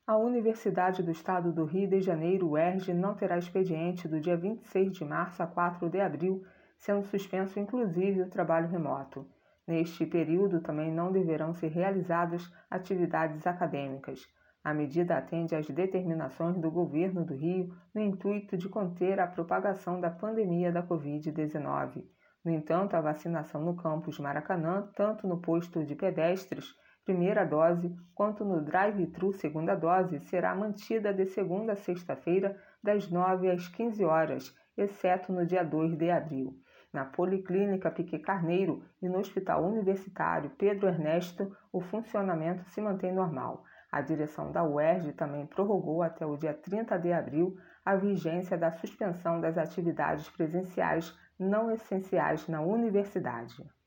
A Universidade do Estado do Rio de Janeiro, UERJ, não terá expediente do dia 26 de março a 4 de abril, sendo suspenso inclusive o trabalho remoto. Neste período, também não deverão ser realizadas atividades acadêmicas. A medida atende às determinações do governo do Rio no intuito de conter a propagação da pandemia da Covid-19. No entanto, a vacinação no campus Maracanã, tanto no posto de pedestres, primeira dose, quanto no drive-thru segunda dose, será mantida de segunda a sexta-feira, das 9 às 15 horas, exceto no dia 2 de abril. Na Policlínica Piquet Carneiro e no Hospital Universitário Pedro Ernesto, o funcionamento se mantém normal. A direção da UERJ também prorrogou até o dia 30 de abril a vigência da suspensão das atividades presenciais não essenciais na universidade.